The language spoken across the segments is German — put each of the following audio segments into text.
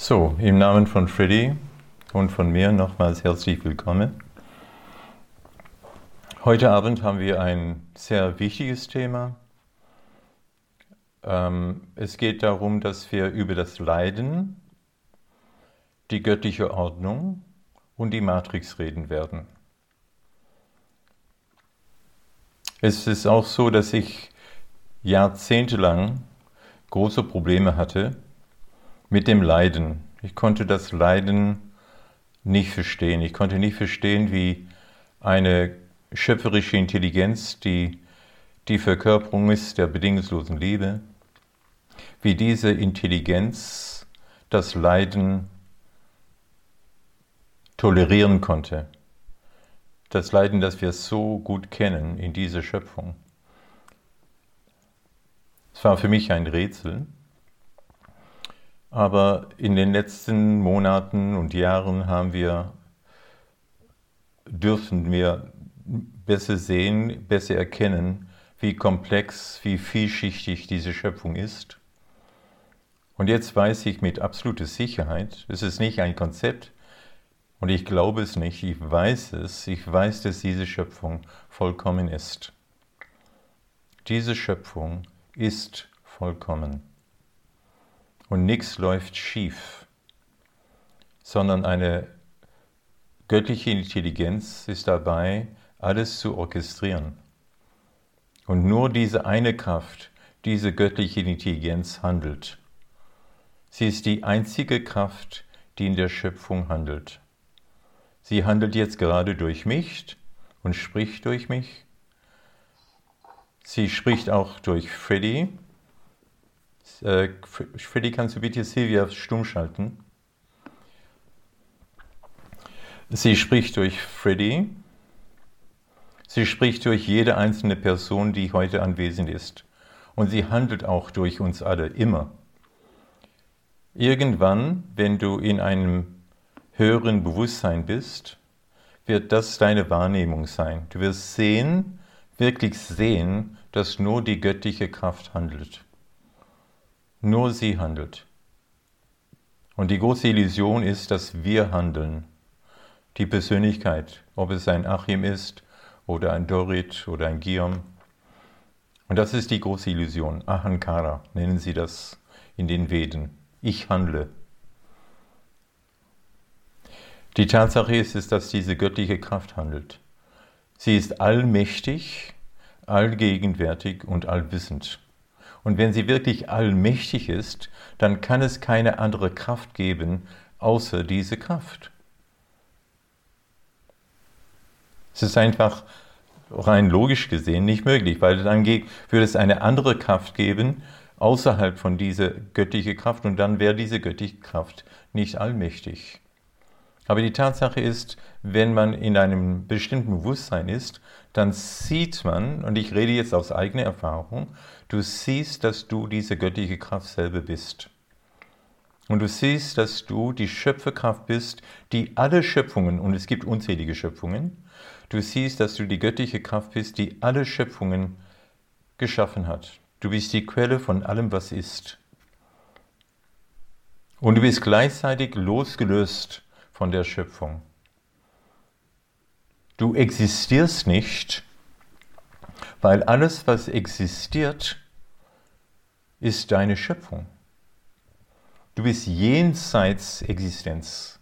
So, im Namen von Freddy und von mir nochmals herzlich willkommen. Heute Abend haben wir ein sehr wichtiges Thema. Es geht darum, dass wir über das Leiden, die göttliche Ordnung und die Matrix reden werden. Es ist auch so, dass ich jahrzehntelang große Probleme hatte mit dem Leiden. Ich konnte das Leiden nicht verstehen. Ich konnte nicht verstehen, wie eine schöpferische Intelligenz, die die Verkörperung ist der bedingungslosen Liebe, wie diese Intelligenz das Leiden tolerieren konnte. Das Leiden, das wir so gut kennen in dieser Schöpfung. Es war für mich ein Rätsel. Aber in den letzten Monaten und Jahren dürfen wir besser sehen, besser erkennen, wie komplex, wie vielschichtig diese Schöpfung ist. Und jetzt weiß ich mit absoluter Sicherheit, es ist nicht ein Konzept und ich glaube es nicht, ich weiß, dass diese Schöpfung vollkommen ist. Diese Schöpfung ist vollkommen. Und nichts läuft schief, sondern eine göttliche Intelligenz ist dabei, alles zu orchestrieren. Und nur diese eine Kraft, diese göttliche Intelligenz handelt. Sie ist die einzige Kraft, die in der Schöpfung handelt. Sie handelt jetzt gerade durch mich und spricht durch mich. Sie spricht auch durch Freddy. Freddy, kannst du bitte Silvia stumm schalten? Sie spricht durch Freddy. Sie spricht durch jede einzelne Person, die heute anwesend ist. Und sie handelt auch durch uns alle, immer. Irgendwann, wenn du in einem höheren Bewusstsein bist, wird das deine Wahrnehmung sein. Du wirst sehen, wirklich sehen, dass nur die göttliche Kraft handelt. Nur sie handelt. Und die große Illusion ist, dass wir handeln. Die Persönlichkeit, ob es ein Achim ist oder ein Dorit oder ein Guillaume. Und das ist die große Illusion. Ahankara nennen sie das in den Veden. Ich handle. Die Tatsache ist, dass diese göttliche Kraft handelt. Sie ist allmächtig, allgegenwärtig und allwissend. Und wenn sie wirklich allmächtig ist, dann kann es keine andere Kraft geben, außer diese Kraft. Es ist einfach rein logisch gesehen nicht möglich, weil dann würde es eine andere Kraft geben, außerhalb von dieser göttlichen Kraft, und dann wäre diese göttliche Kraft nicht allmächtig. Aber die Tatsache ist, wenn man in einem bestimmten Bewusstsein ist, dann sieht man, und ich rede jetzt aus eigener Erfahrung, du siehst, dass du diese göttliche Kraft selber bist. Und du siehst, dass du die Schöpferkraft bist, die alle Schöpfungen, und es gibt unzählige Schöpfungen, du siehst, dass du die göttliche Kraft bist, die alle Schöpfungen geschaffen hat. Du bist die Quelle von allem, was ist. Und du bist gleichzeitig losgelöst von der Schöpfung. Du existierst nicht, weil alles, was existiert, ist deine Schöpfung. Du bist jenseits Existenz.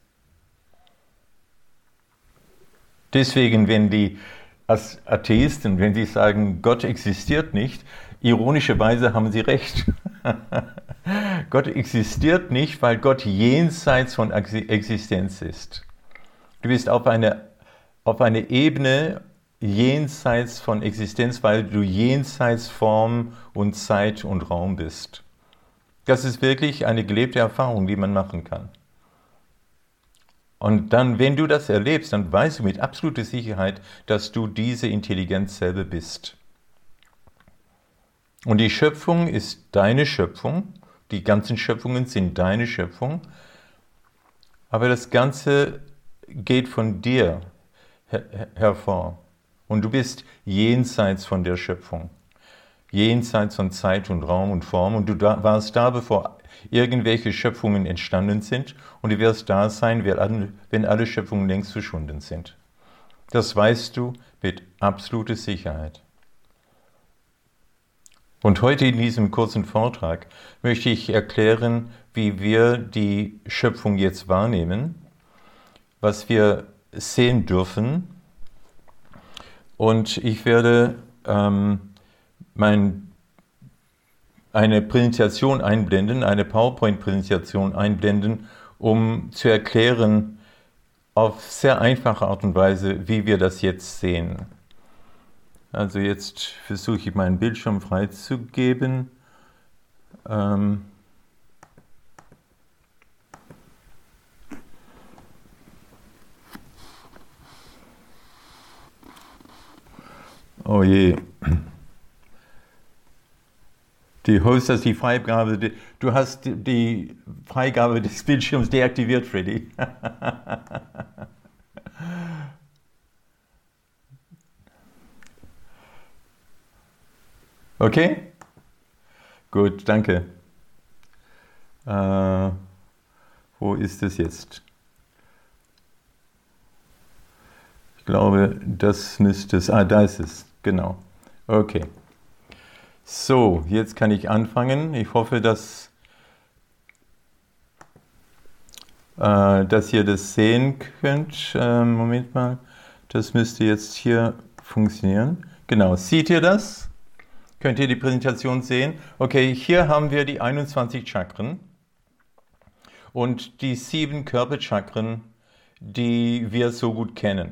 Deswegen, wenn die als Atheisten, wenn sie sagen, Gott existiert nicht, ironischerweise haben sie recht. Gott existiert nicht, weil Gott jenseits von Existenz ist. Du bist auf eine Ebene jenseits von Existenz, weil du jenseits Form und Zeit und Raum bist. Das ist wirklich eine gelebte Erfahrung, die man machen kann. Und dann, wenn du das erlebst, dann weißt du mit absoluter Sicherheit, dass du diese Intelligenz selber bist. Und die Schöpfung ist deine Schöpfung, die ganzen Schöpfungen sind deine Schöpfung, aber das Ganze geht von dir hervor. Und du bist jenseits von der Schöpfung, jenseits von Zeit und Raum und Form, und du warst da, bevor irgendwelche Schöpfungen entstanden sind und du wirst da sein, wenn alle Schöpfungen längst verschwunden sind. Das weißt du mit absoluter Sicherheit. Und heute in diesem kurzen Vortrag möchte ich erklären, wie wir die Schöpfung jetzt wahrnehmen, was wir sehen dürfen. Und ich werde eine Präsentation einblenden, eine PowerPoint-Präsentation einblenden, um zu erklären auf sehr einfache Art und Weise, wie wir das jetzt sehen. Also jetzt versuche ich meinen Bildschirm freizugeben. Oh je. Du hast die Freigabe, du hast die Freigabe des Bildschirms deaktiviert, Freddy. Okay? Gut, danke. Wo ist es jetzt? Ich glaube, das müsste es. Da ist es. Genau. Okay. So, jetzt kann ich anfangen. Ich hoffe, dass ihr das sehen könnt. Moment mal. Das müsste jetzt hier funktionieren. Genau. Seht ihr das? Könnt ihr die Präsentation sehen? Okay, hier haben wir die 21 Chakren und die 7 Körperchakren, die wir so gut kennen.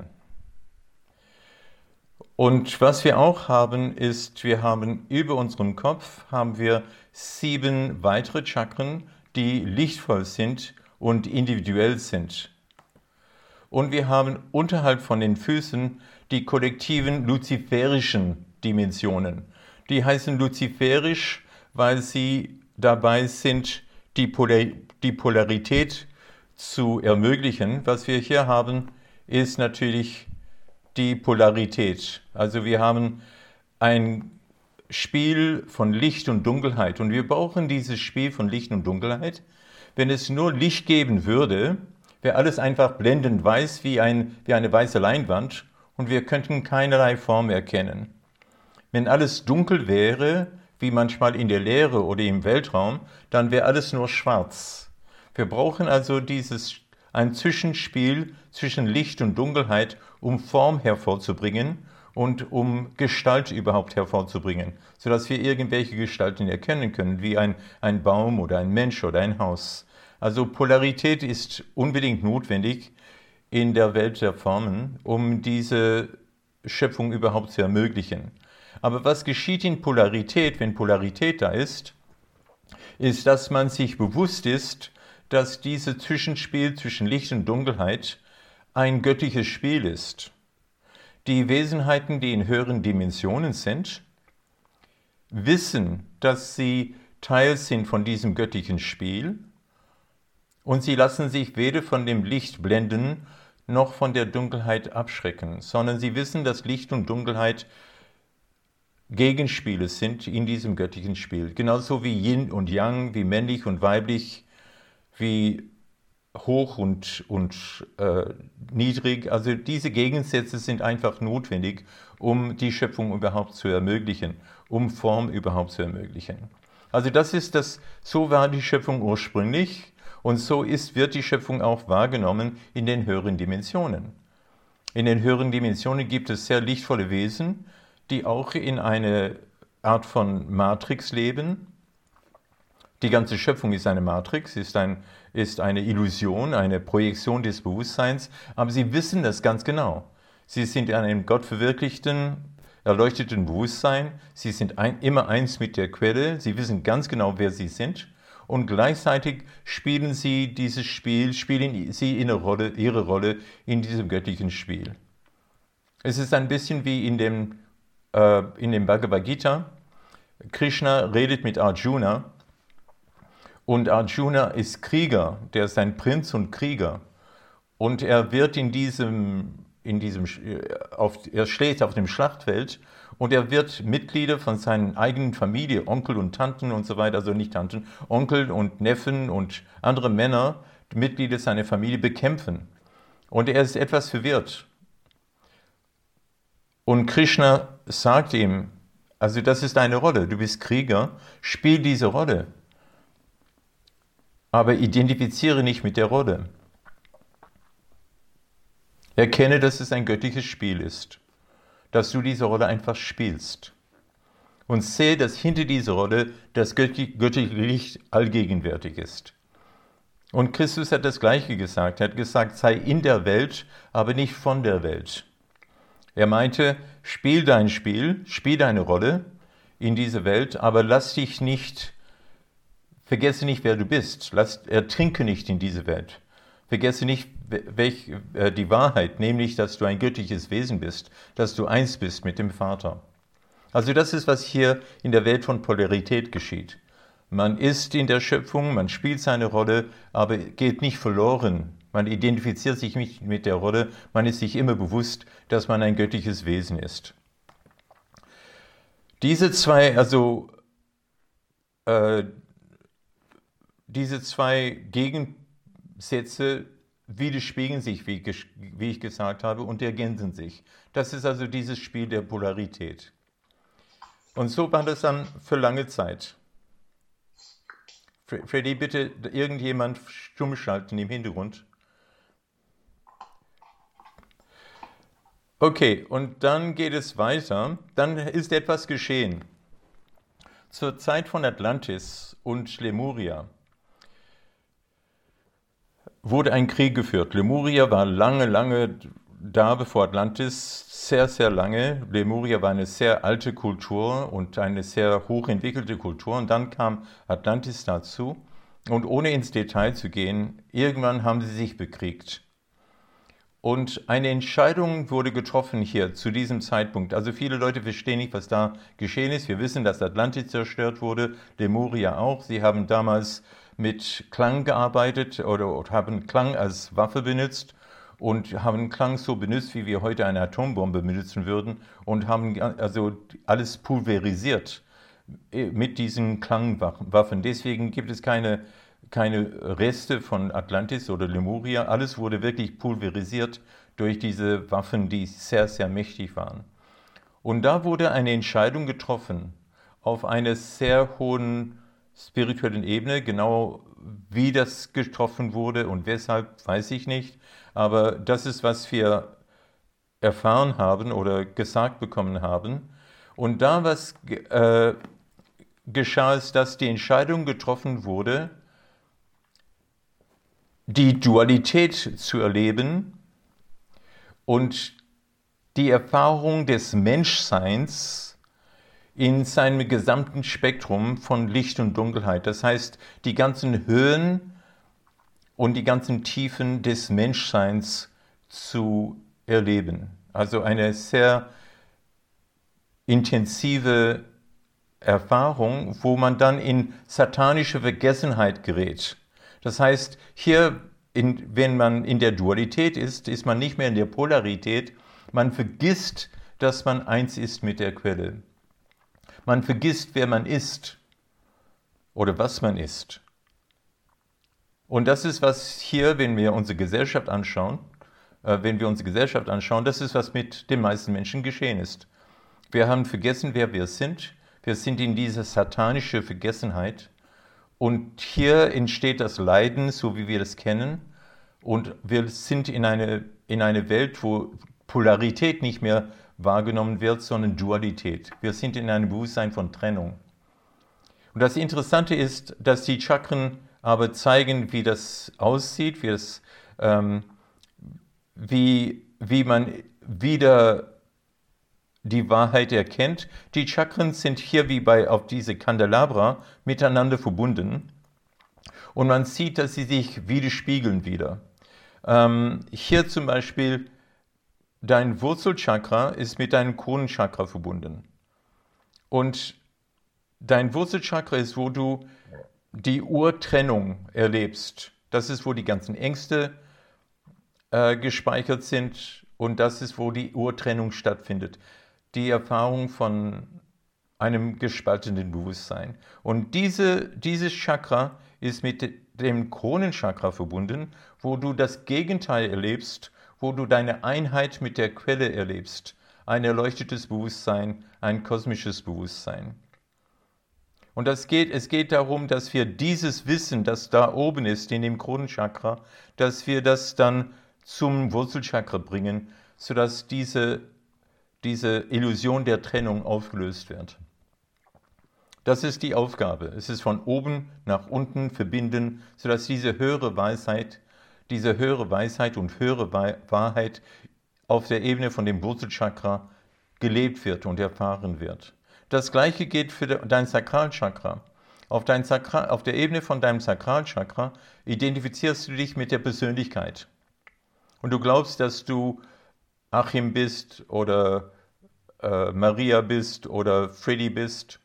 Und was wir auch haben, ist, wir haben über unserem Kopf haben wir 7 weitere Chakren, die lichtvoll sind und individuell sind. Und wir haben unterhalb von den Füßen die kollektiven luziferischen Dimensionen. Die heißen luziferisch, weil sie dabei sind, die Polarität zu ermöglichen. Was wir hier haben, ist natürlich die Polarität. Also wir haben ein Spiel von Licht und Dunkelheit und wir brauchen dieses Spiel von Licht und Dunkelheit. Wenn es nur Licht geben würde, wäre alles einfach blendend weiß wie eine weiße Leinwand und wir könnten keinerlei Form erkennen. Wenn alles dunkel wäre, wie manchmal in der Leere oder im Weltraum, dann wäre alles nur schwarz. Wir brauchen also ein Zwischenspiel zwischen Licht und Dunkelheit, um Form hervorzubringen und um Gestalt überhaupt hervorzubringen, sodass wir irgendwelche Gestalten erkennen können, wie ein Baum oder ein Mensch oder ein Haus. Also Polarität ist unbedingt notwendig in der Welt der Formen, um diese Schöpfung überhaupt zu ermöglichen. Aber was geschieht in Polarität, wenn Polarität da ist, dass man sich bewusst ist, dass dieses Zwischenspiel zwischen Licht und Dunkelheit ein göttliches Spiel ist. Die Wesenheiten, die in höheren Dimensionen sind, wissen, dass sie Teil sind von diesem göttlichen Spiel und sie lassen sich weder von dem Licht blenden noch von der Dunkelheit abschrecken, sondern sie wissen, dass Licht und Dunkelheit Gegenspiele sind in diesem göttlichen Spiel. Genauso wie Yin und Yang, wie männlich und weiblich, wie hoch und niedrig. Also diese Gegensätze sind einfach notwendig, um die Schöpfung überhaupt zu ermöglichen, um Form überhaupt zu ermöglichen. Also so war die Schöpfung ursprünglich und so wird die Schöpfung auch wahrgenommen in den höheren Dimensionen. In den höheren Dimensionen gibt es sehr lichtvolle Wesen, die auch in eine Art von Matrix leben. Die ganze Schöpfung ist eine Matrix, ist eine Illusion, eine Projektion des Bewusstseins, aber sie wissen das ganz genau. Sie sind in einem gottverwirklichten, erleuchteten Bewusstsein, sie sind immer eins mit der Quelle, sie wissen ganz genau, wer sie sind und gleichzeitig spielen sie ihre Rolle in diesem göttlichen Spiel. Es ist ein bisschen wie in dem Bhagavad Gita. Krishna redet mit Arjuna und Arjuna ist Krieger, der ist ein Prinz und Krieger und er wird er steht auf dem Schlachtfeld und er wird Mitglieder von seiner eigenen Familie, Onkel und Tanten und so weiter, also nicht Tanten, Onkel und Neffen und andere Männer, Mitglieder seiner Familie bekämpfen. Und er ist etwas verwirrt. Und Krishna sagt ihm, also das ist deine Rolle, du bist Krieger, spiel diese Rolle, aber identifiziere nicht mit der Rolle. Erkenne, dass es ein göttliches Spiel ist, dass du diese Rolle einfach spielst. Und sehe, dass hinter dieser Rolle das göttliche Licht allgegenwärtig ist. Und Christus hat das Gleiche gesagt. Er hat gesagt, sei in der Welt, aber nicht von der Welt. Er meinte, spiel dein Spiel, spiel deine Rolle in dieser Welt, aber vergesse nicht, wer du bist. Ertrinke nicht in diese Welt. Vergesse nicht die Wahrheit, nämlich, dass du ein göttliches Wesen bist, dass du eins bist mit dem Vater. Also das ist, was hier in der Welt von Polarität geschieht. Man ist in der Schöpfung, man spielt seine Rolle, aber geht nicht verloren. Man identifiziert sich nicht mit der Rolle, man ist sich immer bewusst, dass man ein göttliches Wesen ist. Diese zwei Gegensätze widerspiegeln sich, wie ich gesagt habe, und ergänzen sich. Das ist also dieses Spiel der Polarität. Und so war das dann für lange Zeit. Freddy, bitte irgendjemand stumm schalten im Hintergrund. Okay, und dann geht es weiter. Dann ist etwas geschehen. Zur Zeit von Atlantis und Lemuria wurde ein Krieg geführt. Lemuria war lange da, bevor Atlantis, sehr, sehr lange. Lemuria war eine sehr alte Kultur und eine sehr hochentwickelte Kultur. Und dann kam Atlantis dazu. Und ohne ins Detail zu gehen, irgendwann haben sie sich bekriegt. Und eine Entscheidung wurde getroffen hier zu diesem Zeitpunkt. Also viele Leute verstehen nicht, was da geschehen ist. Wir wissen, dass Atlantis zerstört wurde, Lemuria auch. Sie haben damals mit Klang gearbeitet oder haben Klang als Waffe benutzt und haben Klang so benutzt, wie wir heute eine Atombombe benutzen würden und haben also alles pulverisiert mit diesen Klangwaffen. Deswegen gibt es keine Reste von Atlantis oder Lemuria. Alles wurde wirklich pulverisiert durch diese Waffen, die sehr, sehr mächtig waren. Und da wurde eine Entscheidung getroffen auf einer sehr hohen spirituellen Ebene. Genau wie das getroffen wurde und weshalb, weiß ich nicht. Aber das ist, was wir erfahren haben oder gesagt bekommen haben. Und da was geschah, ist, dass die Entscheidung getroffen wurde, die Dualität zu erleben und die Erfahrung des Menschseins in seinem gesamten Spektrum von Licht und Dunkelheit. Das heißt, die ganzen Höhen und die ganzen Tiefen des Menschseins zu erleben. Also eine sehr intensive Erfahrung, wo man dann in satanische Vergessenheit gerät. Das heißt, wenn man in der Dualität ist, ist man nicht mehr in der Polarität. Man vergisst, dass man eins ist mit der Quelle. Man vergisst, wer man ist oder was man ist. Und das ist, was hier, wenn wir unsere Gesellschaft anschauen, das ist, was mit den meisten Menschen geschehen ist. Wir haben vergessen, wer wir sind. Wir sind in dieser satanischen Vergessenheit. Und hier entsteht das Leiden, so wie wir das kennen. Und wir sind in eine Welt, wo Polarität nicht mehr wahrgenommen wird, sondern Dualität. Wir sind in einem Bewusstsein von Trennung. Und das Interessante ist, dass die Chakren aber zeigen, wie das aussieht, wie man wieder die Wahrheit erkennt. Die Chakren sind hier wie auf diese Kandelabra miteinander verbunden. Und man sieht, dass sie sich widerspiegeln wieder. Hier zum Beispiel, dein Wurzelchakra ist mit deinem Kronenchakra verbunden. Und dein Wurzelchakra ist, wo du die Urtrennung erlebst. Das ist, wo die ganzen Ängste gespeichert sind und das ist, wo die Urtrennung stattfindet. die Erfahrung von einem gespaltenen Bewusstsein. Und dieses Chakra ist mit dem Kronenchakra verbunden, wo du das Gegenteil erlebst, wo du deine Einheit mit der Quelle erlebst. Ein erleuchtetes Bewusstsein, ein kosmisches Bewusstsein. Und es geht darum, dass wir dieses Wissen, das da oben ist, in dem Kronenchakra, dass wir das dann zum Wurzelchakra bringen, sodass diese Illusion der Trennung aufgelöst wird. Das ist die Aufgabe. Es ist von oben nach unten verbinden, sodass diese höhere Weisheit und höhere Wahrheit auf der Ebene von dem Wurzelchakra gelebt wird und erfahren wird. Das Gleiche geht für dein Sakralchakra. Auf der Ebene von deinem Sakralchakra identifizierst du dich mit der Persönlichkeit. Und du glaubst, dass du Achim bist oder Maria bist oder Freddy bist.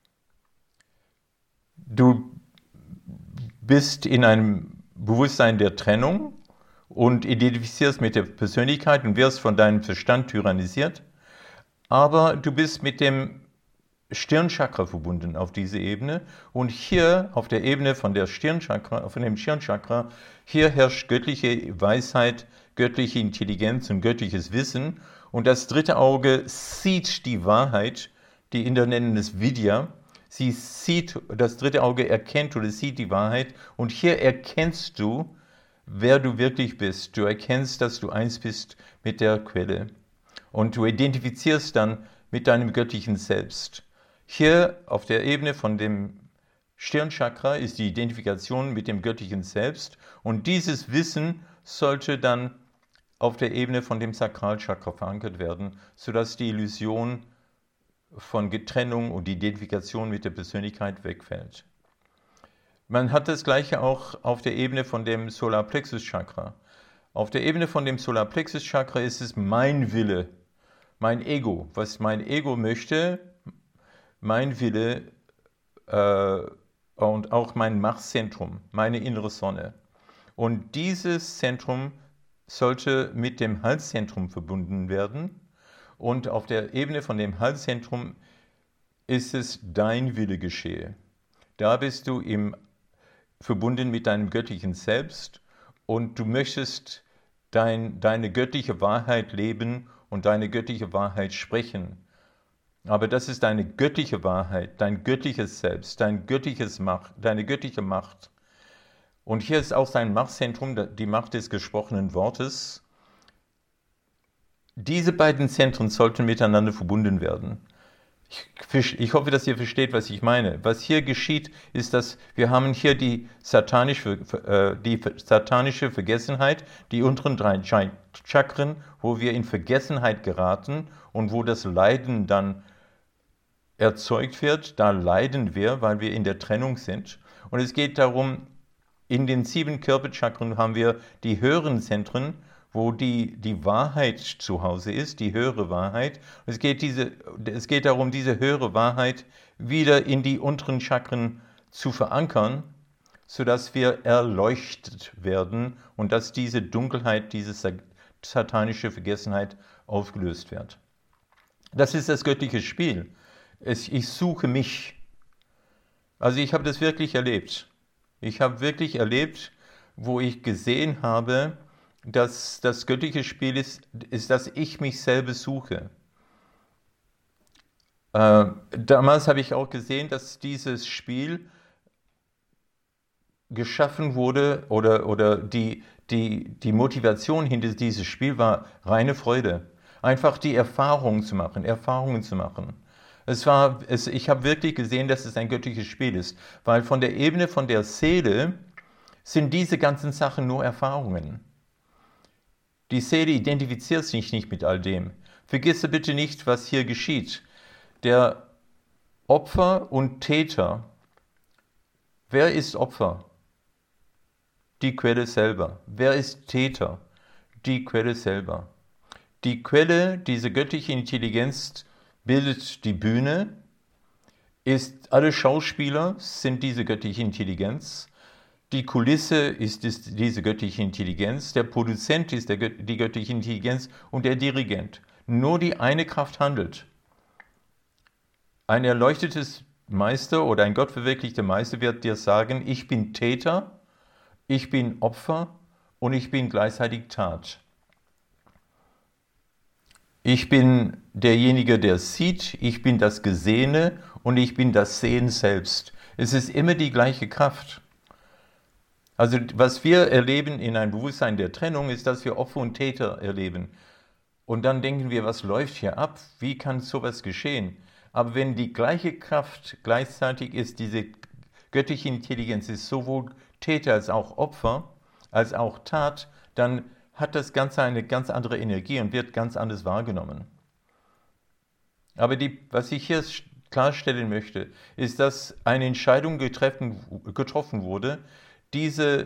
Du bist in einem Bewusstsein der Trennung und identifizierst mit der Persönlichkeit und wirst von deinem Verstand tyrannisiert. Aber du bist mit dem Stirnchakra verbunden auf diese Ebene. Und hier auf der Ebene von dem Stirnchakra, hier herrscht göttliche Weisheit, göttliche Intelligenz und göttliches Wissen. Und das dritte Auge sieht die Wahrheit, die Inder nennen es Vidya. Das dritte Auge erkennt oder sieht die Wahrheit. Und hier erkennst du, wer du wirklich bist. Du erkennst, dass du eins bist mit der Quelle. Und du identifizierst dann mit deinem göttlichen Selbst. Hier auf der Ebene von dem Stirnchakra ist die Identifikation mit dem göttlichen Selbst. Und dieses Wissen sollte dann auf der Ebene von dem Sakralchakra verankert werden, sodass die Illusion von Trennung und Identifikation mit der Persönlichkeit wegfällt. Man hat das Gleiche auch auf der Ebene von dem Solarplexus-Chakra. Auf der Ebene von dem Solarplexus-Chakra ist es mein Wille, mein Ego, was mein Ego möchte, mein Wille und auch mein Machtzentrum, meine innere Sonne. Und dieses Zentrum sollte mit dem Halszentrum verbunden werden. Und auf der Ebene von dem Halszentrum ist es dein Wille geschehe. Da bist du verbunden mit deinem göttlichen Selbst und du möchtest deine göttliche Wahrheit leben und deine göttliche Wahrheit sprechen. Aber das ist deine göttliche Wahrheit, dein göttliches Selbst, deine göttliche Macht. Und hier ist auch sein Machtzentrum, die Macht des gesprochenen Wortes. Diese beiden Zentren sollten miteinander verbunden werden. Ich hoffe, dass ihr versteht, was ich meine. Was hier geschieht, ist, dass wir haben hier die satanische Vergessenheit, die unteren 3 Chakren, wo wir in Vergessenheit geraten und wo das Leiden dann erzeugt wird. Da leiden wir, weil wir in der Trennung sind. Und es geht darum, in den 7 Körperchakren haben wir die höheren Zentren, wo die Wahrheit zu Hause ist, die höhere Wahrheit. Und es geht darum, diese höhere Wahrheit wieder in die unteren Chakren zu verankern, sodass wir erleuchtet werden und dass diese Dunkelheit, diese satanische Vergessenheit aufgelöst wird. Das ist das göttliche Spiel. Ich suche mich. Also ich habe das wirklich erlebt. Ich habe wirklich erlebt, wo ich gesehen habe, dass das göttliche Spiel ist, dass ich mich selber suche. Damals habe ich auch gesehen, dass dieses Spiel geschaffen wurde oder die Motivation hinter dieses Spiel war reine Freude. Einfach die Erfahrungen zu machen. Ich habe wirklich gesehen, dass es ein göttliches Spiel ist, weil von der Ebene von der Seele sind diese ganzen Sachen nur Erfahrungen. Die Seele identifiziert sich nicht mit all dem. Vergisse bitte nicht, was hier geschieht. Der Opfer und Täter. Wer ist Opfer? Die Quelle selber. Wer ist Täter? Die Quelle selber. Die Quelle, diese göttliche Intelligenz, bildet die Bühne. Alle Schauspieler sind diese göttliche Intelligenz. Die Kulisse ist diese göttliche Intelligenz, der Produzent ist die göttliche Intelligenz und der Dirigent. Nur die eine Kraft handelt. Ein erleuchtetes Meister oder ein gottverwirklichter Meister wird dir sagen, ich bin Täter, ich bin Opfer und ich bin gleichzeitig Tat. Ich bin derjenige, der sieht, ich bin das Gesehene und ich bin das Sehen selbst. Es ist immer die gleiche Kraft. Also was wir erleben in einem Bewusstsein der Trennung, ist, dass wir Opfer und Täter erleben. Und dann denken wir, was läuft hier ab? Wie kann sowas geschehen? Aber wenn die gleiche Kraft gleichzeitig ist, diese göttliche Intelligenz ist sowohl Täter als auch Opfer, als auch Tat, dann hat das Ganze eine ganz andere Energie und wird ganz anders wahrgenommen. Aber was ich hier klarstellen möchte, ist, dass eine Entscheidung getroffen wurde, diese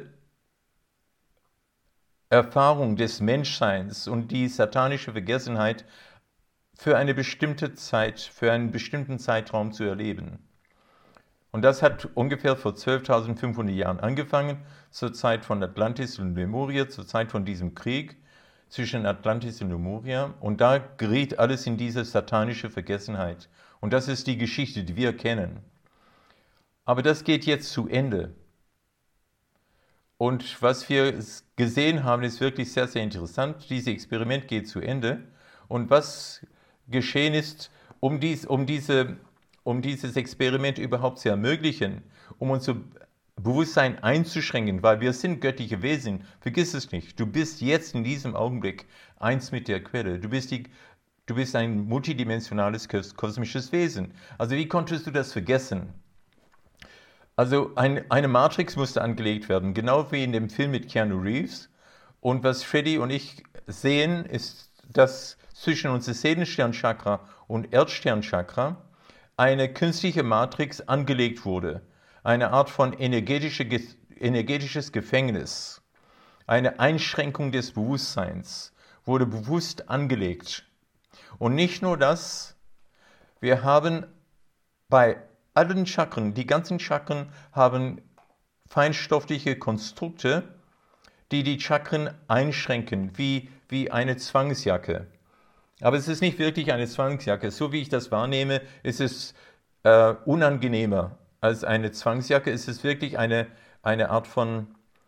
Erfahrung des Menschseins und die satanische Vergessenheit für eine bestimmte Zeit, für einen bestimmten Zeitraum zu erleben. Und das hat ungefähr vor 12.500 Jahren angefangen, zur Zeit von Atlantis und Lemuria, zur Zeit von diesem Krieg zwischen Atlantis und Lemuria. Und da geriet alles in diese satanische Vergessenheit. Und das ist die Geschichte, die wir kennen. Aber das geht jetzt zu Ende. Und was wir gesehen haben, ist wirklich sehr, sehr interessant. Dieses Experiment geht zu Ende. Und was geschehen ist, um dieses Experiment überhaupt zu ermöglichen, um unser Bewusstsein einzuschränken, weil wir sind göttliche Wesen. Vergiss es nicht. Du bist jetzt in diesem Augenblick eins mit der Quelle. Du bist ein multidimensionales kosmisches Wesen. Also wie konntest du das vergessen? Also eine Matrix musste angelegt werden, genau wie in dem Film mit Keanu Reeves. Und was Freddy und ich sehen, ist, dass zwischen unserem Seelensternchakra und Erdsternchakra eine künstliche Matrix angelegt wurde. Eine Art von energetisches Gefängnis. Eine Einschränkung des Bewusstseins wurde bewusst angelegt. Und nicht nur das, wir haben bei allen Chakren, die ganzen Chakren haben feinstoffliche Konstrukte, die die Chakren einschränken, wie eine Zwangsjacke. Aber es ist nicht wirklich eine Zwangsjacke. So wie ich das wahrnehme, ist es unangenehmer als eine Zwangsjacke. Es ist wirklich eine Art von,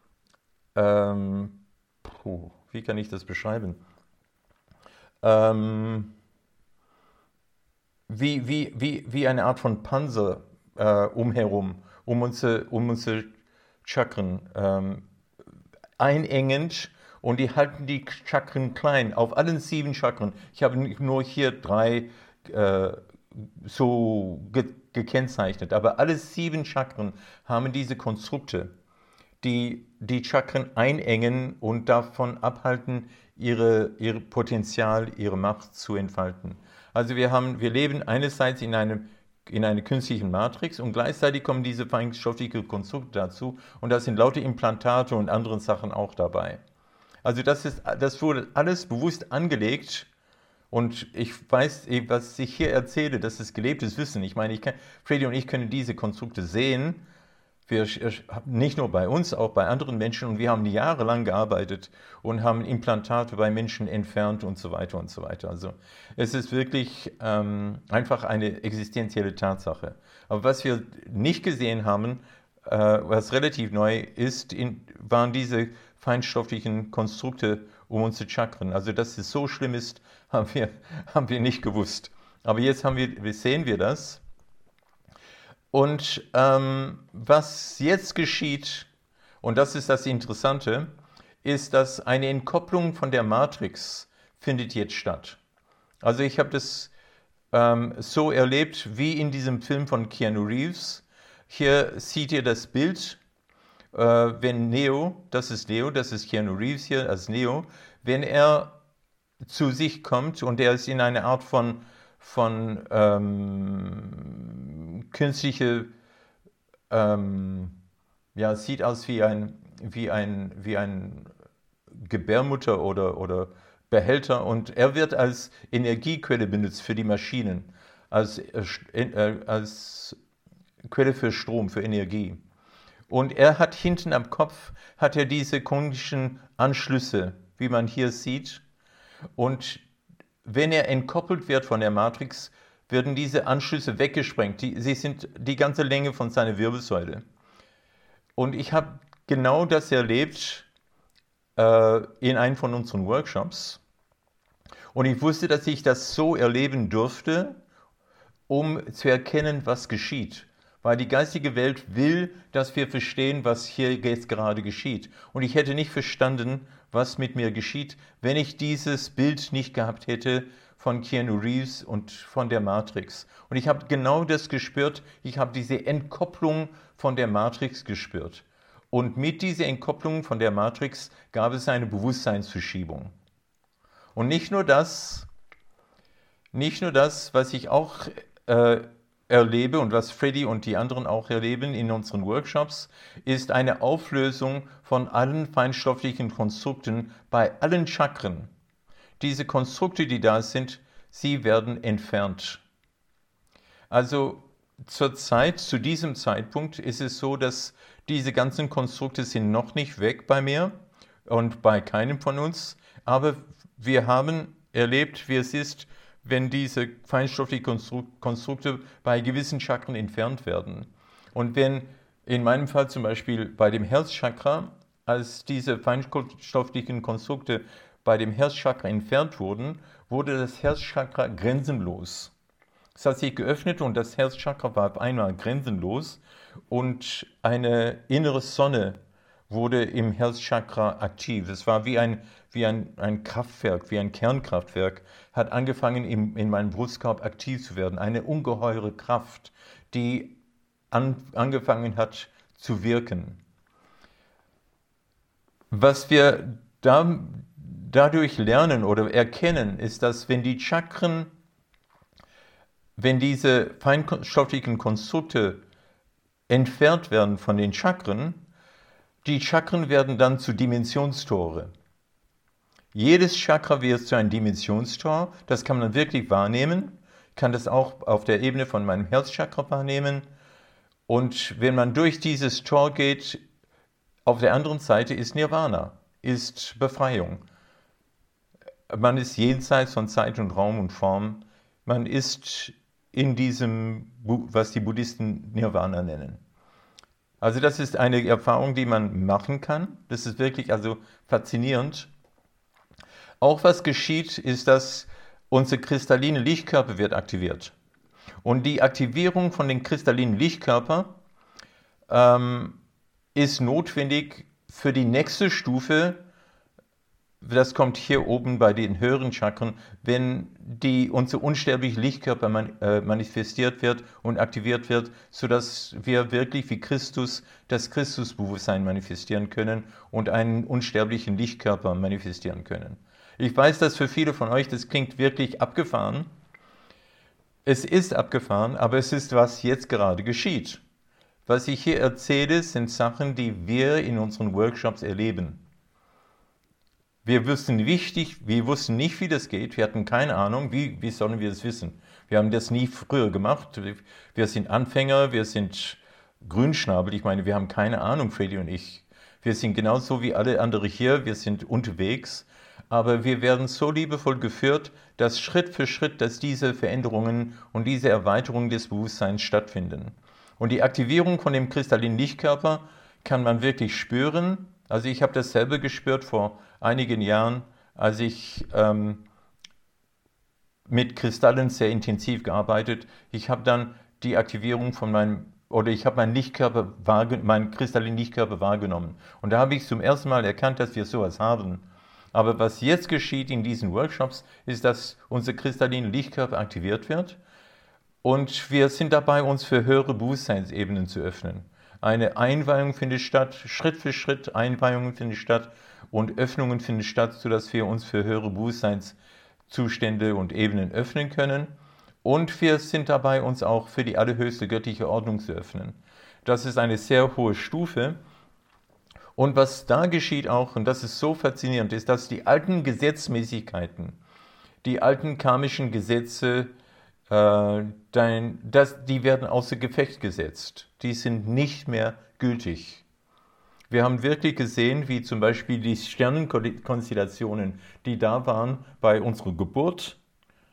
wie kann ich das beschreiben? Wie eine Art von Panzer umherum, um unsere Chakren einengend, und die halten die Chakren klein, auf allen 7 Chakren. Ich habe nur hier 3 so gekennzeichnet, aber alle 7 Chakren haben diese Konstrukte, die die Chakren einengen und davon abhalten, ihr Potenzial, ihre Macht zu entfalten. Also wir leben einerseits in einer künstlichen Matrix und gleichzeitig kommen diese feinstofflichen Konstrukte dazu, und da sind lauter Implantate und andere Sachen auch dabei. Also das wurde alles bewusst angelegt, und ich weiß, was ich hier erzähle, das ist gelebtes Wissen. Ich meine, Freddy und ich können diese Konstrukte sehen, nicht nur bei uns, auch bei anderen Menschen, und wir haben jahrelang gearbeitet und haben Implantate bei Menschen entfernt und so weiter und so weiter. Also es ist wirklich einfach eine existenzielle Tatsache. Aber was wir nicht gesehen haben, was relativ neu ist, waren diese feinstofflichen Konstrukte um unsere Chakren. Also dass es so schlimm ist, haben wir nicht gewusst. Aber jetzt sehen wir das. Und was jetzt geschieht, und das ist das Interessante, ist, dass eine Entkopplung von der Matrix findet jetzt statt. Also ich habe das so erlebt wie in diesem Film von Keanu Reeves. Hier seht ihr das Bild, wenn das ist Keanu Reeves hier als Neo, wenn er zu sich kommt und er ist in eine Art von künstliche, sieht aus wie ein Gebärmutter oder Behälter, und er wird als Energiequelle benutzt für die Maschinen, als Quelle für Strom, für Energie. Und er hat hinten am Kopf diese konischen Anschlüsse, wie man hier sieht. Und wenn er entkoppelt wird von der Matrix, werden diese Anschlüsse weggesprengt. Sie sind die ganze Länge von seiner Wirbelsäule. Und ich habe genau das erlebt in einem von unseren Workshops. Und ich wusste, dass ich das so erleben durfte, um zu erkennen, was geschieht. Weil die geistige Welt will, dass wir verstehen, was hier jetzt gerade geschieht. Und ich hätte nicht verstanden, was mit mir geschieht, wenn ich dieses Bild nicht gehabt hätte von Keanu Reeves und von der Matrix. Und ich habe genau das gespürt, ich habe diese Entkopplung von der Matrix gespürt. Und mit dieser Entkopplung von der Matrix gab es eine Bewusstseinsverschiebung. Und nicht nur das, was ich auch erlebe und was Freddy und die anderen auch erleben in unseren Workshops, ist eine Auflösung von allen feinstofflichen Konstrukten bei allen Chakren. Diese Konstrukte, die da sind, sie werden entfernt. Also zu diesem Zeitpunkt ist es so, dass diese ganzen Konstrukte sind noch nicht weg bei mir und bei keinem von uns, aber wir haben erlebt, wie es ist, wenn diese feinstofflichen Konstrukte bei gewissen Chakren entfernt werden. Und wenn in meinem Fall zum Beispiel bei dem Herzchakra, als diese feinstofflichen Konstrukte bei dem Herzchakra entfernt wurden, wurde das Herzchakra grenzenlos. Es hat sich geöffnet und das Herzchakra war auf einmal grenzenlos und eine innere Sonne wurde im Herzchakra aktiv. Es war wie ein Kraftwerk, wie ein Kernkraftwerk, hat angefangen in meinem Brustkorb aktiv zu werden. Eine ungeheure Kraft, die angefangen hat zu wirken. Was wir dadurch lernen oder erkennen, ist, dass wenn diese feinstofflichen Konstrukte entfernt werden von den Chakren, die Chakren werden dann zu Dimensionstore. Jedes Chakra wird zu einem Dimensionstor, das kann man wirklich wahrnehmen. Ich kann das auch auf der Ebene von meinem Herzchakra wahrnehmen. Und wenn man durch dieses Tor geht, auf der anderen Seite ist Nirvana, ist Befreiung. Man ist jenseits von Zeit und Raum und Form. Man ist in diesem, was die Buddhisten Nirvana nennen. Also das ist eine Erfahrung, die man machen kann. Das ist wirklich also faszinierend. Auch was geschieht, ist, dass unser kristalliner Lichtkörper wird aktiviert. Und die Aktivierung von den kristallinen Lichtkörper ist notwendig für die nächste Stufe. Das kommt hier oben bei den höheren Chakren, wenn unser unsterblicher Lichtkörper manifestiert wird und aktiviert wird, sodass wir wirklich wie Christus das Christusbewusstsein manifestieren können und einen unsterblichen Lichtkörper manifestieren können. Ich weiß, dass für viele von euch das klingt wirklich abgefahren. Es ist abgefahren, aber es ist, was jetzt gerade geschieht. Was ich hier erzähle, sind Sachen, die wir in unseren Workshops erleben. Wir wussten nicht, wie das geht. Wir hatten keine Ahnung, wie sollen wir das wissen. Wir haben das nie früher gemacht. Wir sind Anfänger, wir sind Grünschnabel. Ich meine, wir haben keine Ahnung, Freddy und ich. Wir sind genauso wie alle anderen hier, wir sind unterwegs. Aber wir werden so liebevoll geführt, dass Schritt für Schritt, dass diese Veränderungen und diese Erweiterung des Bewusstseins stattfinden. Und die Aktivierung von dem kristallinen Lichtkörper kann man wirklich spüren. Also ich habe das selber gespürt vor einigen Jahren, als ich mit Kristallen sehr intensiv gearbeitet. Ich habe dann die Aktivierung von ich habe meinen kristallinen Lichtkörper wahrgenommen. Und da habe ich zum ersten Mal erkannt, dass wir sowas haben. Aber was jetzt geschieht in diesen Workshops, ist, dass unser kristalliner Lichtkörper aktiviert wird und wir sind dabei, uns für höhere Bewusstseinsebenen zu öffnen. Eine Einweihung findet statt, Schritt für Schritt Einweihungen finden statt und Öffnungen finden statt, sodass wir uns für höhere Bewusstseinszustände und Ebenen öffnen können. Und wir sind dabei, uns auch für die allerhöchste göttliche Ordnung zu öffnen. Das ist eine sehr hohe Stufe. Und was da geschieht auch, und das ist so faszinierend, ist, dass die alten Gesetzmäßigkeiten, die alten karmischen Gesetze, die werden außer Gefecht gesetzt. Die sind nicht mehr gültig. Wir haben wirklich gesehen, wie zum Beispiel die Sternenkonstellationen, die da waren bei unserer Geburt.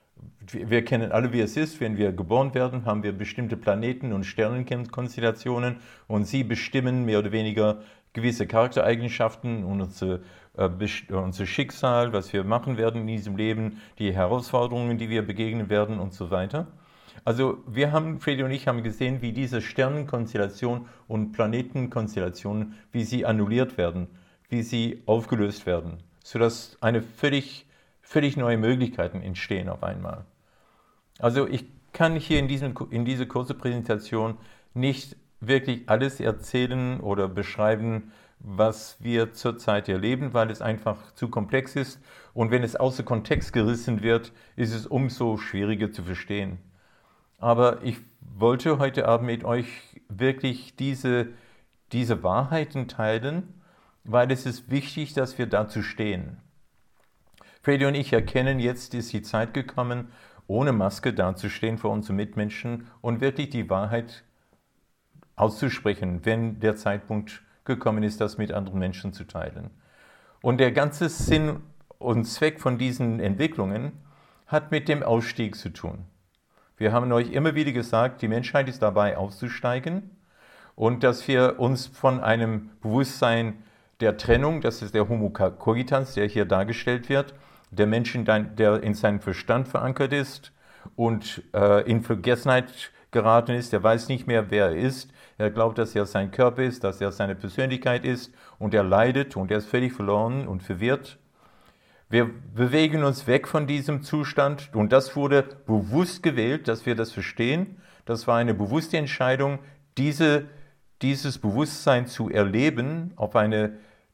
Wir kennen alle, wie es ist. Wenn wir geboren werden, haben wir bestimmte Planeten und Sternenkonstellationen und sie bestimmen mehr oder weniger gewisse Charaktereigenschaften und unser Schicksal, was wir machen werden in diesem Leben, die Herausforderungen, die wir begegnen werden und so weiter. Also Freddy und ich haben gesehen, wie diese Sternenkonstellationen und Planetenkonstellationen, wie sie annulliert werden, wie sie aufgelöst werden, sodass völlig neue Möglichkeiten entstehen auf einmal. Also ich kann hier in dieser kurzen Präsentation nicht wirklich alles erzählen oder beschreiben, was wir zurzeit erleben, weil es einfach zu komplex ist. Und wenn es außer Kontext gerissen wird, ist es umso schwieriger zu verstehen. Aber ich wollte heute Abend mit euch wirklich diese Wahrheiten teilen, weil es ist wichtig, dass wir dazu stehen. Freddy und ich erkennen, jetzt ist die Zeit gekommen, ohne Maske dazustehen vor unseren Mitmenschen und wirklich die Wahrheit auszusprechen, wenn der Zeitpunkt gekommen ist, das mit anderen Menschen zu teilen. Und der ganze Sinn und Zweck von diesen Entwicklungen hat mit dem Ausstieg zu tun. Wir haben euch immer wieder gesagt, die Menschheit ist dabei aufzusteigen und dass wir uns von einem Bewusstsein der Trennung, das ist der Homo cogitans, der hier dargestellt wird, der Mensch, der in seinem Verstand verankert ist und in Vergessenheit geraten ist, der weiß nicht mehr, wer er ist. Er glaubt, dass er sein Körper ist, dass er seine Persönlichkeit ist und er leidet und er ist völlig verloren und verwirrt. Wir bewegen uns weg von diesem Zustand und das wurde bewusst gewählt, dass wir das verstehen. Das war eine bewusste Entscheidung, dieses Bewusstsein zu erleben. Auf eine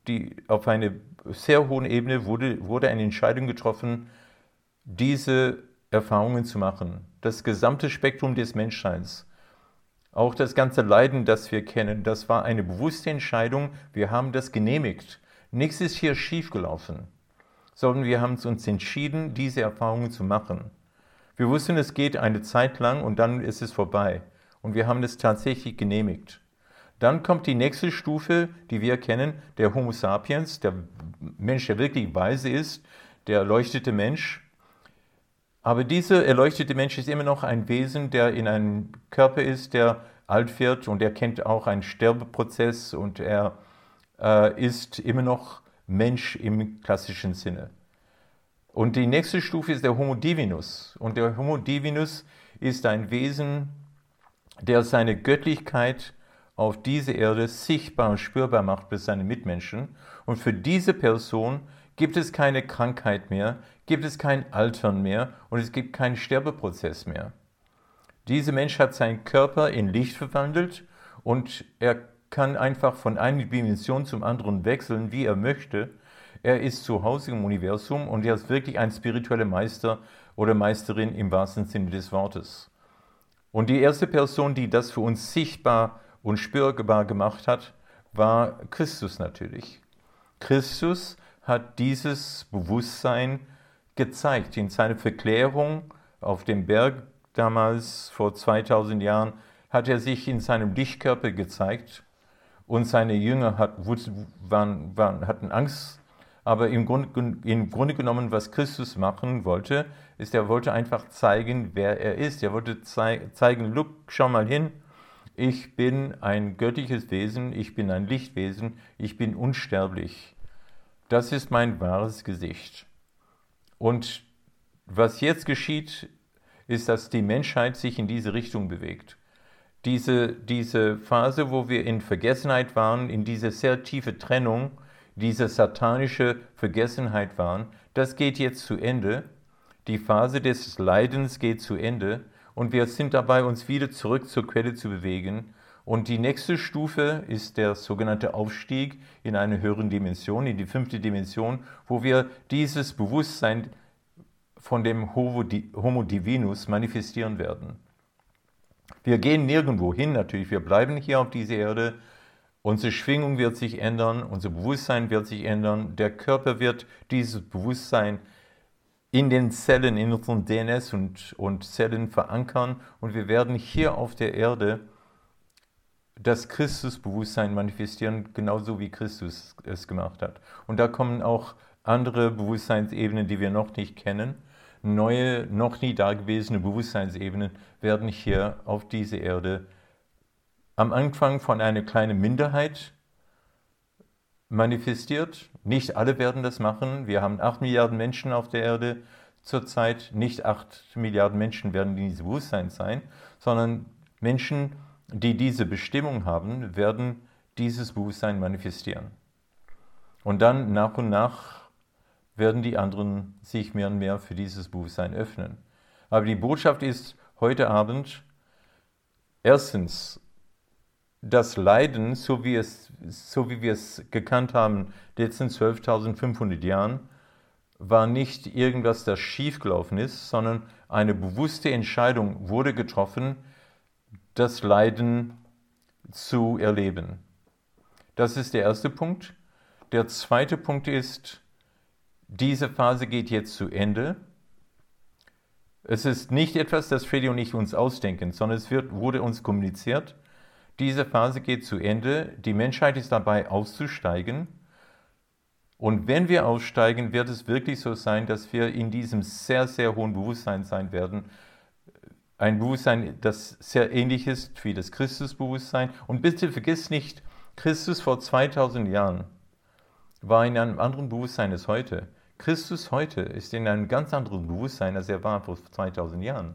sehr hohen Ebene wurde eine Entscheidung getroffen, diese Erfahrungen zu machen. Das gesamte Spektrum des Menschseins, auch das ganze Leiden, das wir kennen, das war eine bewusste Entscheidung. Wir haben das genehmigt. Nichts ist hier schiefgelaufen, sondern wir haben uns entschieden, diese Erfahrungen zu machen. Wir wussten, es geht eine Zeit lang und dann ist es vorbei. Und wir haben das tatsächlich genehmigt. Dann kommt die nächste Stufe, die wir kennen, der Homo sapiens, der Mensch, der wirklich weise ist, der erleuchtete Mensch. Aber dieser erleuchtete Mensch ist immer noch ein Wesen, der in einem Körper ist, der alt wird und er kennt auch einen Sterbeprozess und er ist immer noch Mensch im klassischen Sinne. Und die nächste Stufe ist der Homo divinus. Und der Homo divinus ist ein Wesen, der seine Göttlichkeit auf diese Erde sichtbar und spürbar macht bei seinen Mitmenschen. Und für diese Person gibt es keine Krankheit mehr, gibt es kein Altern mehr und es gibt keinen Sterbeprozess mehr. Dieser Mensch hat seinen Körper in Licht verwandelt und er kann einfach von einer Dimension zum anderen wechseln, wie er möchte. Er ist zu Hause im Universum und er ist wirklich ein spiritueller Meister oder Meisterin im wahrsten Sinne des Wortes. Und die erste Person, die das für uns sichtbar und spürbar gemacht hat, war Christus natürlich. Christus hat dieses Bewusstsein gezeigt in seiner Verklärung auf dem Berg damals vor 2000 Jahren, hat er sich in seinem Lichtkörper gezeigt und seine Jünger hatten Angst, aber im Grunde genommen, was Christus machen wollte, ist, er wollte einfach zeigen, wer er ist. Er wollte zeigen, look, schau mal hin, ich bin ein göttliches Wesen, ich bin ein Lichtwesen, ich bin unsterblich. Das ist mein wahres Gesicht. Und was jetzt geschieht, ist, dass die Menschheit sich in diese Richtung bewegt. Diese Phase, wo wir in Vergessenheit waren, in diese sehr tiefe Trennung, diese satanische Vergessenheit waren, das geht jetzt zu Ende. Die Phase des Leidens geht zu Ende und wir sind dabei, uns wieder zurück zur Quelle zu bewegen. Und die nächste Stufe ist der sogenannte Aufstieg in eine höhere Dimension, in die 5. Dimension, wo wir dieses Bewusstsein von dem Homo divinus manifestieren werden. Wir gehen nirgendwo hin natürlich, wir bleiben hier auf dieser Erde. Unsere Schwingung wird sich ändern, unser Bewusstsein wird sich ändern, der Körper wird dieses Bewusstsein in den Zellen, in unseren DNS und Zellen verankern und wir werden hier auf der Erde das Christusbewusstsein manifestieren, genauso wie Christus es gemacht hat. Und da kommen auch andere Bewusstseinsebenen, die wir noch nicht kennen. neue, noch nie dagewesene Bewusstseinsebenen werden hier auf diese Erde am Anfang von einer kleinen Minderheit manifestiert. Nicht alle werden das machen. Wir haben 8 Milliarden Menschen auf der Erde zurzeit. Nicht 8 Milliarden Menschen werden in diesem Bewusstsein sein, sondern Menschen, die diese Bestimmung haben, werden dieses Bewusstsein manifestieren. Und dann nach und nach werden die anderen sich mehr und mehr für dieses Bewusstsein öffnen. Aber die Botschaft ist heute Abend, erstens, das Leiden, so wie wir es gekannt haben, in den letzten 12.500 Jahren, war nicht irgendwas, das schiefgelaufen ist, sondern eine bewusste Entscheidung wurde getroffen, das Leiden zu erleben. Das ist der erste Punkt. Der zweite Punkt ist, diese Phase geht jetzt zu Ende. Es ist nicht etwas, das Freddy und ich uns ausdenken, sondern wurde uns kommuniziert. Diese Phase geht zu Ende. Die Menschheit ist dabei auszusteigen. Und wenn wir aussteigen, wird es wirklich so sein, dass wir in diesem sehr, sehr hohen Bewusstsein sein werden. Ein Bewusstsein, das sehr ähnlich ist wie das Christusbewusstsein. Und bitte vergiss nicht, Christus vor 2000 Jahren war in einem anderen Bewusstsein als heute. Christus heute ist in einem ganz anderen Bewusstsein, als er war vor 2000 Jahren.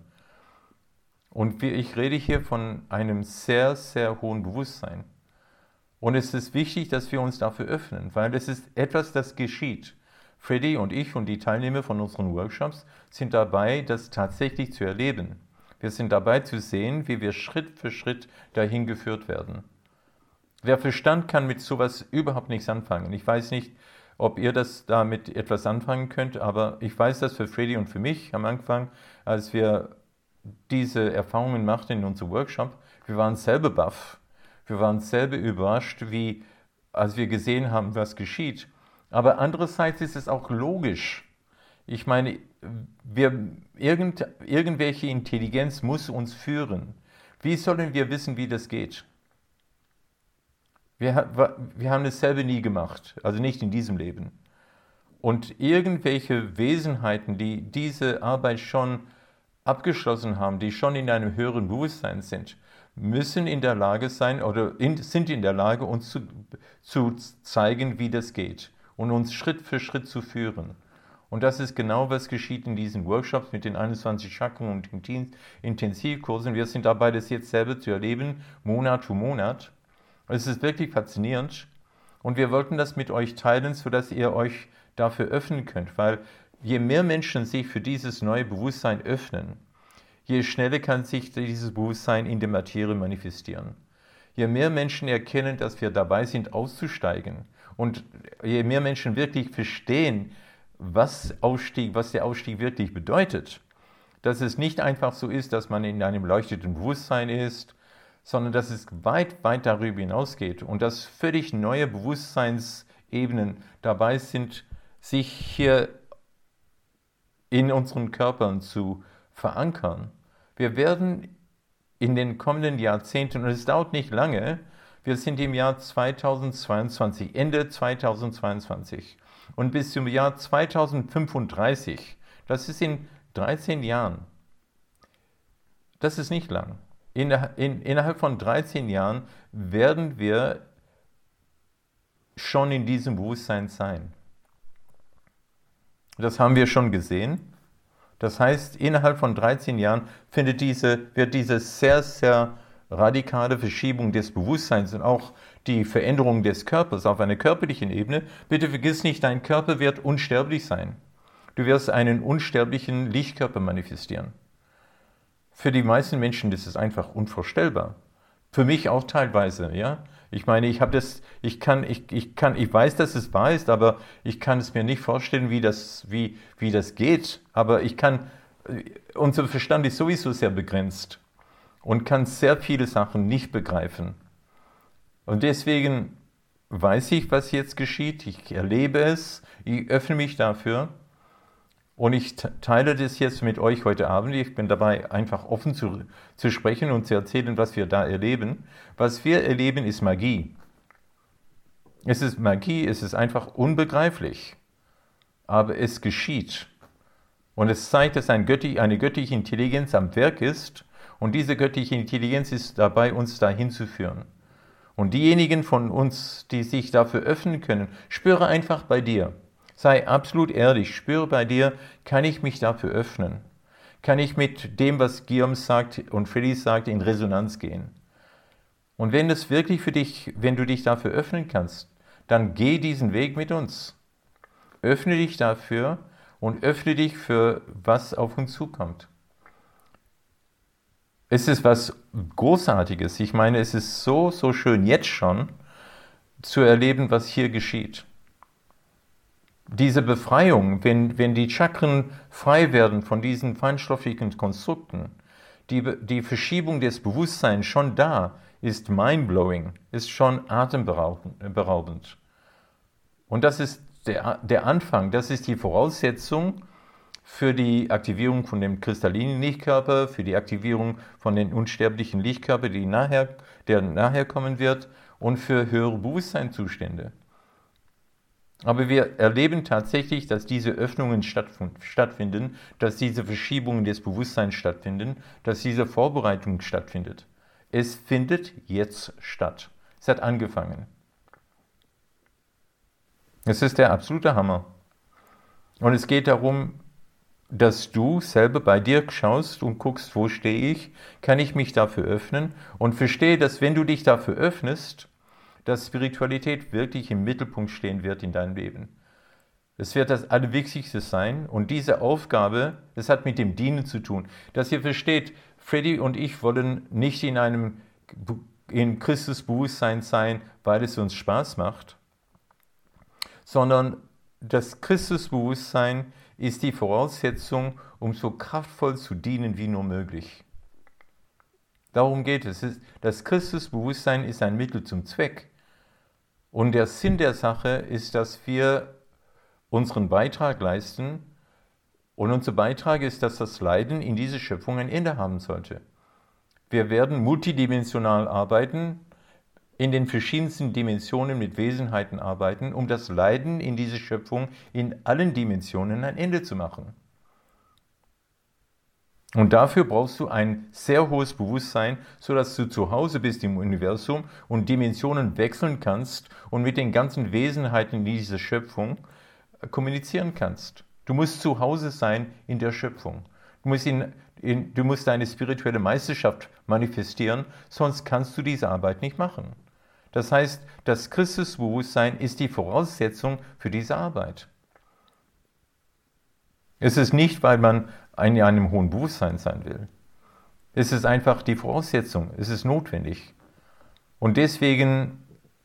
Und ich rede hier von einem sehr, sehr hohen Bewusstsein. Und es ist wichtig, dass wir uns dafür öffnen, weil es ist etwas, das geschieht. Freddy und ich und die Teilnehmer von unseren Workshops sind dabei, das tatsächlich zu erleben. Wir sind dabei zu sehen, wie wir Schritt für Schritt dahin geführt werden. Der Verstand kann mit sowas überhaupt nichts anfangen. Ich weiß nicht, ob ihr das damit etwas anfangen könnt, aber ich weiß das für Freddy und für mich am Anfang, als wir diese Erfahrungen machten in unserem Workshop, wir waren selber baff. Wir waren selber überrascht, als wir gesehen haben, was geschieht. Aber andererseits ist es auch logisch. Ich meine, irgendwelche Intelligenz muss uns führen. Wie sollen wir wissen, wie das geht? Wir haben es selber nie gemacht, also nicht in diesem Leben. Und irgendwelche Wesenheiten, die diese Arbeit schon abgeschlossen haben, die schon in einem höheren Bewusstsein sind, müssen in der Lage sein oder sind in der Lage, uns zu zeigen, wie das geht und uns Schritt für Schritt zu führen. Und das ist genau, was geschieht in diesen Workshops mit den 21 Chakren und Intensivkursen. Wir sind dabei, das jetzt selber zu erleben, Monat für Monat. Es ist wirklich faszinierend und wir wollten das mit euch teilen, sodass ihr euch dafür öffnen könnt, weil je mehr Menschen sich für dieses neue Bewusstsein öffnen, je schneller kann sich dieses Bewusstsein in der Materie manifestieren. Je mehr Menschen erkennen, dass wir dabei sind, auszusteigen und je mehr Menschen wirklich verstehen, was der Ausstieg wirklich bedeutet, dass es nicht einfach so ist, dass man in einem leuchtenden Bewusstsein ist, sondern dass es weit, weit darüber hinausgeht und dass völlig neue Bewusstseinsebenen dabei sind, sich hier in unseren Körpern zu verankern. Wir werden in den kommenden Jahrzehnten, und es dauert nicht lange, wir sind im Jahr 2022, Ende 2022 und bis zum Jahr 2035, das ist in 13 Jahren, das ist nicht lang. Innerhalb von 13 Jahren werden wir schon in diesem Bewusstsein sein. Das haben wir schon gesehen. Das heißt, innerhalb von 13 Jahren wird diese sehr, sehr radikale Verschiebung des Bewusstseins und auch die Veränderung des Körpers auf einer körperlichen Ebene, bitte vergiss nicht, dein Körper wird unsterblich sein. Du wirst einen unsterblichen Lichtkörper manifestieren. Für die meisten Menschen ist es einfach unvorstellbar. Für mich auch teilweise, ja. Ich meine, ich weiß, dass es wahr ist, aber ich kann es mir nicht vorstellen, wie das geht. Aber unser Verstand ist sowieso sehr begrenzt und kann sehr viele Sachen nicht begreifen. Und deswegen weiß ich, was jetzt geschieht. Ich erlebe es, ich öffne mich dafür. Und ich teile das jetzt mit euch heute Abend. Ich bin dabei, einfach offen zu sprechen und zu erzählen, was wir da erleben. Was wir erleben, ist Magie. Es ist Magie, es ist einfach unbegreiflich. Aber es geschieht. Und es zeigt, dass eine göttliche Intelligenz am Werk ist und diese göttliche Intelligenz ist dabei, uns dahin zu führen. Und diejenigen von uns, die sich dafür öffnen können, spüre einfach bei dir. Sei absolut ehrlich, spüre bei dir, kann ich mich dafür öffnen? Kann ich mit dem, was Guillaume sagt und Freddy sagt, in Resonanz gehen? Und wenn es wirklich für dich, wenn du dich dafür öffnen kannst, dann geh diesen Weg mit uns. Öffne dich dafür und öffne dich für was auf uns zukommt. Es ist was Großartiges. Ich meine, es ist so, so schön jetzt schon zu erleben, was hier geschieht. Diese Befreiung, wenn die Chakren frei werden von diesen feinstofflichen Konstrukten, die Verschiebung des Bewusstseins schon da, ist mindblowing, ist schon atemberaubend. Und das ist der Anfang, das ist die Voraussetzung für die Aktivierung von dem kristallinen Lichtkörper, für die Aktivierung von den unsterblichen Lichtkörper, der nachher kommen wird, und für höhere Bewusstseinszustände. Aber wir erleben tatsächlich, dass diese Öffnungen stattfinden, dass diese Verschiebungen des Bewusstseins stattfinden, dass diese Vorbereitung stattfindet. Es findet jetzt statt. Es hat angefangen. Es ist der absolute Hammer. Und es geht darum, dass du selber bei dir schaust und guckst, wo stehe ich, kann ich mich dafür öffnen und verstehe, dass wenn du dich dafür öffnest, dass Spiritualität wirklich im Mittelpunkt stehen wird in deinem Leben. Es wird das Allerwichtigste sein und diese Aufgabe, das hat mit dem Dienen zu tun, dass ihr versteht, Freddy und ich wollen nicht in Christusbewusstsein sein, weil es uns Spaß macht, sondern das Christusbewusstsein ist die Voraussetzung, um so kraftvoll zu dienen wie nur möglich. Darum geht es. Das Christusbewusstsein ist ein Mittel zum Zweck. Und der Sinn der Sache ist, dass wir unseren Beitrag leisten. Und unser Beitrag ist, dass das Leiden in dieser Schöpfung ein Ende haben sollte. Wir werden multidimensional arbeiten, in den verschiedensten Dimensionen mit Wesenheiten arbeiten, um das Leiden in dieser Schöpfung in allen Dimensionen ein Ende zu machen. Und dafür brauchst du ein sehr hohes Bewusstsein, sodass du zu Hause bist im Universum und Dimensionen wechseln kannst und mit den ganzen Wesenheiten in dieser Schöpfung kommunizieren kannst. Du musst zu Hause sein in der Schöpfung. Du musst deine spirituelle Meisterschaft manifestieren, sonst kannst du diese Arbeit nicht machen. Das heißt, das Christusbewusstsein ist die Voraussetzung für diese Arbeit. Es ist nicht, weil man in einem hohen Bewusstsein sein will. Es ist einfach die Voraussetzung, es ist notwendig. Und deswegen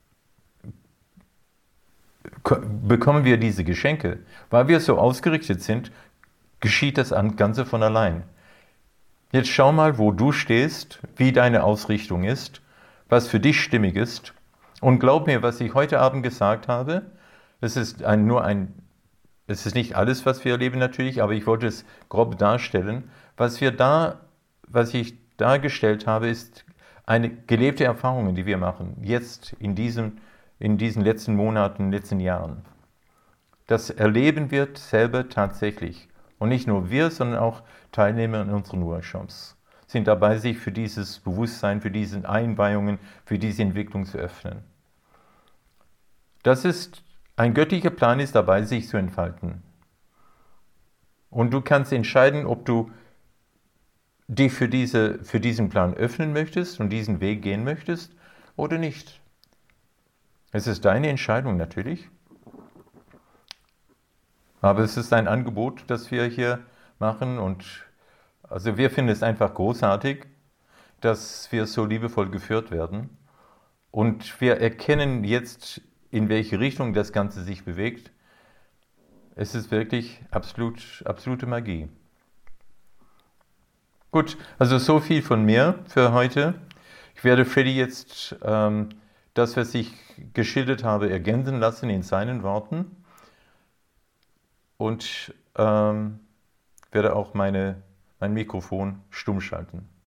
bekommen wir diese Geschenke. Weil wir so ausgerichtet sind, geschieht das Ganze von allein. Jetzt schau mal, wo du stehst, wie deine Ausrichtung ist, was für dich stimmig ist. Und glaub mir, was ich heute Abend gesagt habe, es ist nicht alles, was wir erleben natürlich, aber ich wollte es grob darstellen. Was ich dargestellt habe, ist eine gelebte Erfahrung, die wir machen, jetzt in diesen letzten Monaten, letzten Jahren. Das erleben wir selber tatsächlich. Und nicht nur wir, sondern auch Teilnehmer in unseren Workshops sind dabei, sich für dieses Bewusstsein, für diese Einweihungen, für diese Entwicklung zu öffnen. Ein göttlicher Plan ist dabei, sich zu entfalten. Und du kannst entscheiden, ob du dich für diesen Plan öffnen möchtest und diesen Weg gehen möchtest oder nicht. Es ist deine Entscheidung natürlich. Aber es ist ein Angebot, das wir hier machen und also wir finden es einfach großartig, dass wir so liebevoll geführt werden und wir erkennen jetzt, in welche Richtung das Ganze sich bewegt. Es ist wirklich absolute Magie. Gut, also so viel von mir für heute. Ich werde Freddy jetzt das, was ich geschildert habe, ergänzen lassen in seinen Worten und werde auch mein Mikrofon stumm schalten.